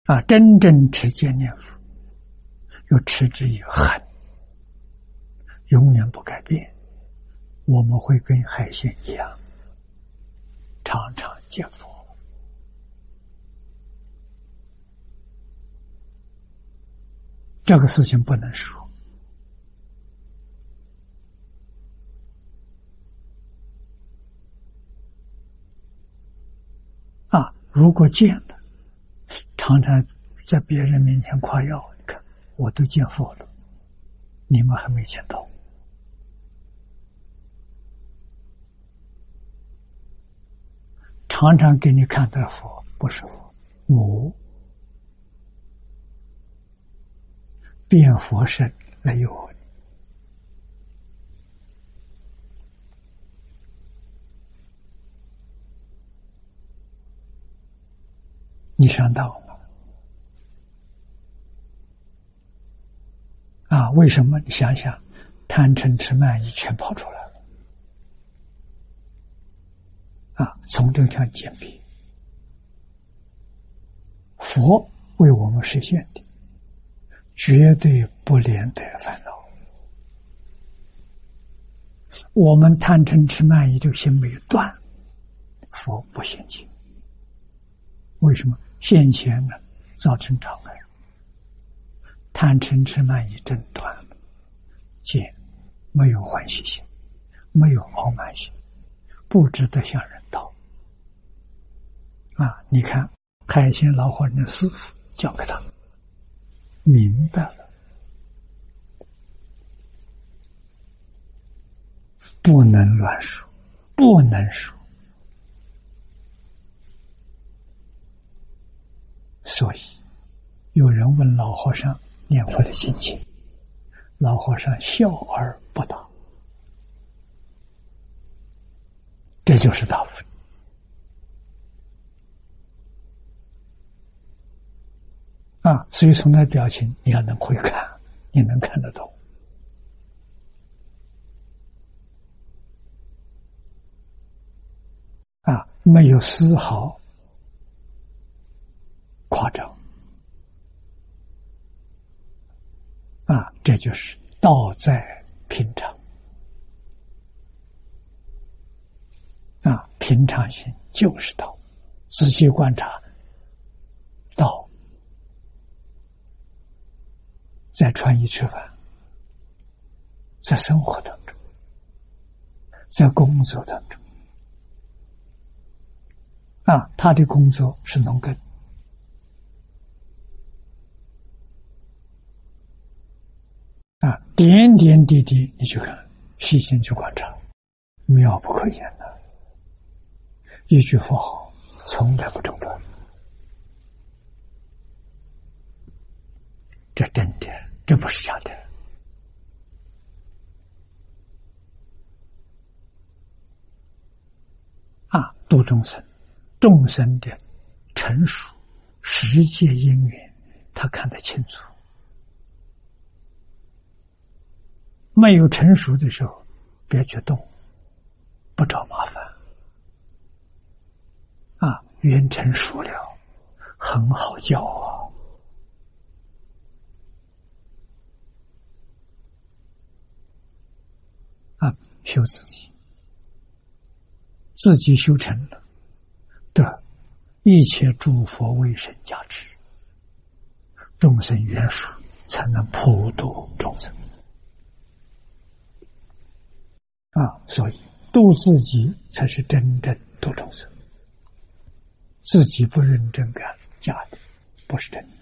真正持戒念佛，又持之以恒，永远不改变，我们会跟海鲜一样，常常见佛。这个事情不能说。如果见了，常常在别人面前夸耀，你看我都见佛了，你们还没见到。常常给你看到佛不是佛，我变佛身来诱惑你。你上当了为什么？你想想，贪嗔痴慢疑全跑出来了从这条鉴别，佛为我们实现的绝对不连带烦恼。我们贪嗔痴慢疑这个心没有断，佛不现前。为什么？现前呢，造成障碍。贪嗔痴慢疑真断了，见没有欢喜心，没有傲慢心，不值得向人道你看海鲜老和尚的师父教给他明白了，不能乱说，不能说。所以有人问老和尚念佛的心情，老和尚笑而不答，这就是大福。所以从他表情你要能会看，你能看得懂没有丝毫夸张这就是道在平常平常心就是道。仔细观察道在穿衣吃饭，在生活当中，在工作当中他的工作是农耕点点滴滴你去看，细心去观察，妙不可言的，一句佛号从来不中断。这真的，这不是假的度众生，众生的成熟实际因缘他看得清楚，没有成熟的时候别去动，不找麻烦缘成熟了很好教修自己，自己修成了，得一切诸佛威神加持，众生缘熟，才能普度众生所以度自己才是真正度众生，自己不认真干，假的，不是真的。